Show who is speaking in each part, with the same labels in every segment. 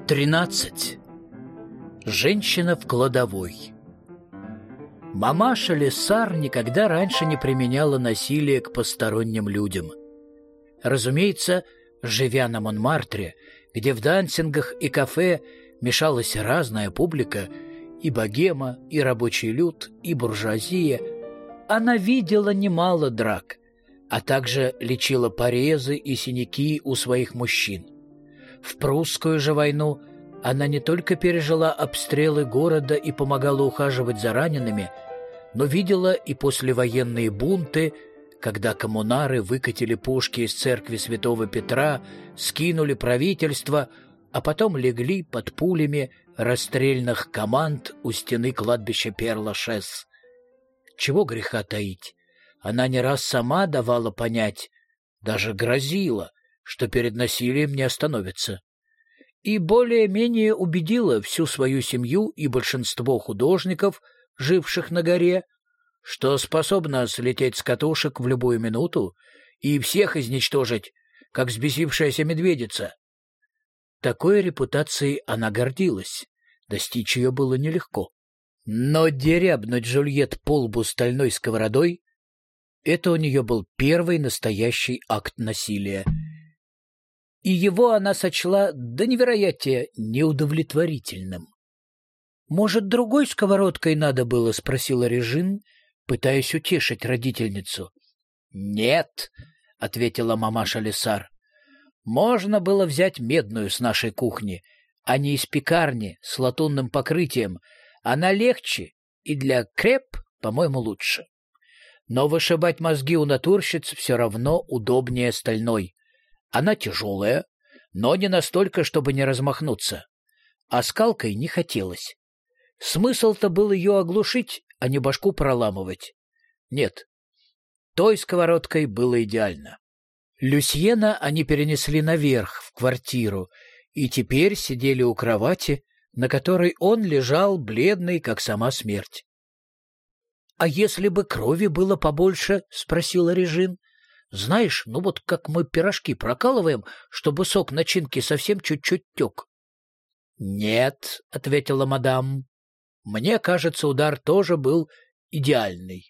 Speaker 1: 13. Женщина в кладовой. Мамаша Лесар никогда раньше не применяла насилие к посторонним людям. Разумеется, живя на Монмартре, где в дансингах и кафе мешалась разная публика, и богема, и рабочий люд, и буржуазия, она видела немало драк, а также лечила порезы и синяки у своих мужчин. В прусскую же войну она не только пережила обстрелы города и помогала ухаживать за ранеными, но видела и послевоенные бунты, когда коммунары выкатили пушки из церкви святого Петра, скинули правительство, а потом легли под пулями расстрельных команд у стены кладбища Пер-Лашез. Чего греха таить, она не раз сама давала понять, даже грозила, что перед насилием не остановится. И более-менее убедила всю свою семью и большинство художников, живших на горе, что способна слететь с катушек в любую минуту и всех изничтожить, как взбесившаяся медведица. Такой репутацией она гордилась, достичь ее было нелегко. Но дерябнуть Жюльет по лбу стальной сковородой — это у нее был первый настоящий акт насилия. И его она сочла до невероятия неудовлетворительным. «Может, другой сковородкой надо было?» — спросила Режин, пытаясь утешить родительницу. «Нет», — ответила мамаша Лесар, — «можно было взять медную с нашей кухни, а не из пекарни с латунным покрытием. Она легче и для креп, по-моему, лучше. Но вышибать мозги у натурщиц все равно удобнее стальной. Она тяжелая, но не настолько, чтобы не размахнуться. А скалкой не хотелось. Смысл-то был ее оглушить, а не башку проламывать. Нет, той сковородкой было идеально. Люсьена они перенесли наверх, в квартиру, и теперь сидели у кровати, на которой он лежал, бледный, как сама смерть. — А если бы крови было побольше? — спросила Режин. — Знаешь, ну вот как мы пирожки прокалываем, чтобы сок начинки совсем чуть-чуть тек. — Нет, — ответила мадам, — мне кажется, удар тоже был идеальный.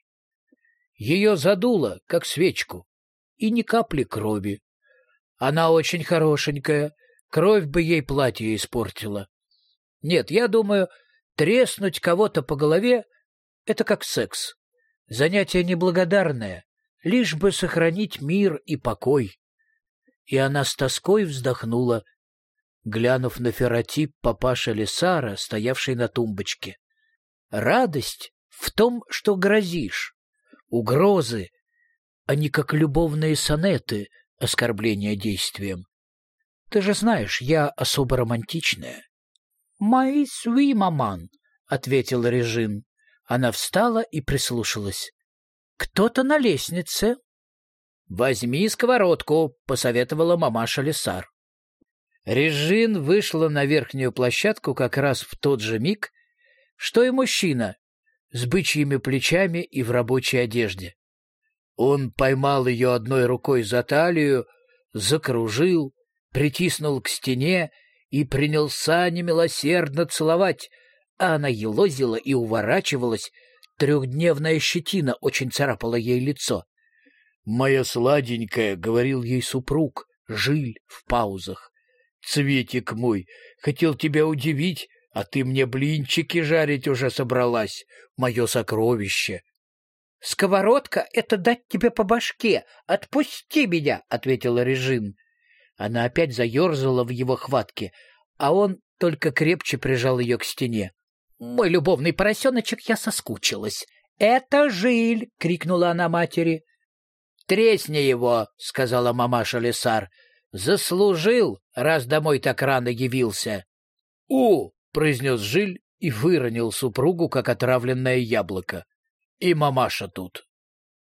Speaker 1: Ее задуло, как свечку, и ни капли крови. Она очень хорошенькая, кровь бы ей платье испортила. Нет, я думаю, треснуть кого-то по голове — это как секс. Занятие неблагодарное, лишь бы сохранить мир и покой. И она с тоской вздохнула, глянув на ферротип папаши Лесара, стоявший на тумбочке. Радость в том, что грозишь. Угрозы, а не как любовные сонеты, оскорбления действием. Ты же знаешь, я особо романтичная. — «Мои сви, маман», — ответила Режин. Она встала и прислушалась. — Кто-то на лестнице. — Возьми сковородку, — посоветовала мамаша Лесар. Режин вышла на верхнюю площадку как раз в тот же миг, что и мужчина, с бычьими плечами и в рабочей одежде. Он поймал ее одной рукой за талию, закружил, притиснул к стене и принялся немилосердно целовать, а она елозила и уворачивалась, трехдневная щетина очень царапала ей лицо. «Моя сладенькая», — говорил ей супруг, Жиль в паузах, — «цветик мой, хотел тебя удивить, а ты мне блинчики жарить уже собралась, мое сокровище». «Сковородка — это дать тебе по башке. Отпусти меня», — ответила Режин. Она опять заерзала в его хватке, а он только крепче прижал ее к стене. «Мой любовный поросеночек, я соскучилась». «Это Жиль!» — крикнула она матери. «Тресни его!» — сказала мамаша Лесар. «Заслужил, раз домой так рано явился». «У!» — произнес Жиль и выронил супругу, как отравленное яблоко. И мамаша тут.